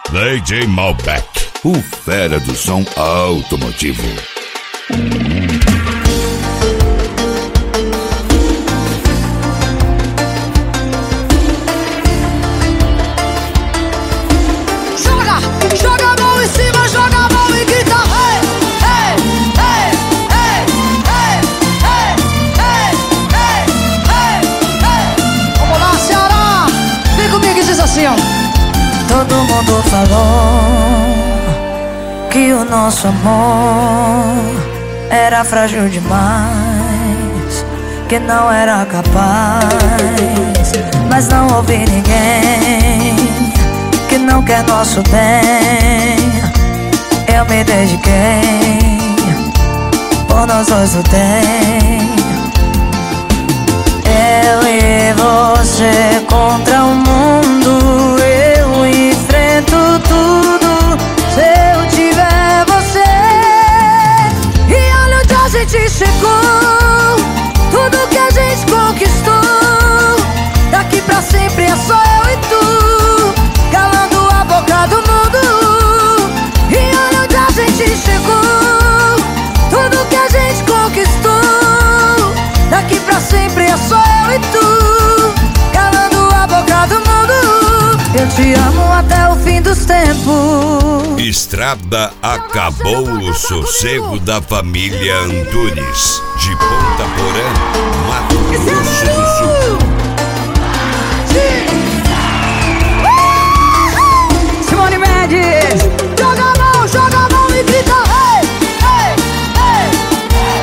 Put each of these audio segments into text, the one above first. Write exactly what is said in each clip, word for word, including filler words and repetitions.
D J Malbec, o fera do som automotivo. Joga, joga a mão em cima, joga a mão e grita hey, hey, hey, hey, hey, hey, hey, hey, hey, hey. Vamos lá, Ceará, vem comigo e diz assim, ó. Todo mundo falou que o nosso amor era frágil demais, que não era capaz. Mas não ouvi ninguém que não quer nosso bem. Eu me dediquei, por nós dois lutei. Eu e você contra o mundo, eu enfrento tudo se eu tiver você. E olha onde a gente chegou, tudo que a gente conquistou. Daqui pra sempre é só eu e tu, calando a boca do mundo. E olha onde a gente chegou, tudo que a gente conquistou. Daqui pra sempre é só eu e tu, calando a boca do mundo. Eu te amo até o fim dos tempos. Estrada acabou o sossego da família Antunes, de Ponta Porã, Mato Grosso do Sul. Simone Mendes, joga a mão, joga a mão e grita hey, hey, hey, hey.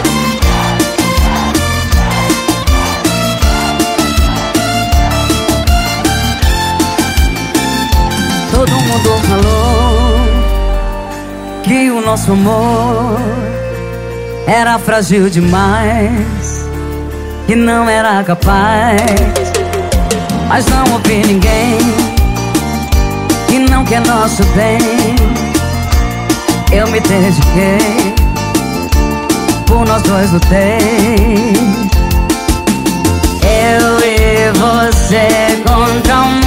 Todo mundo falou que o nosso amor era frágil demais, que não era capaz. Mas não ouvi ninguém que não quer nosso bem. Eu me dediquei, por nós dois lutei. Eu e você contra o mundo.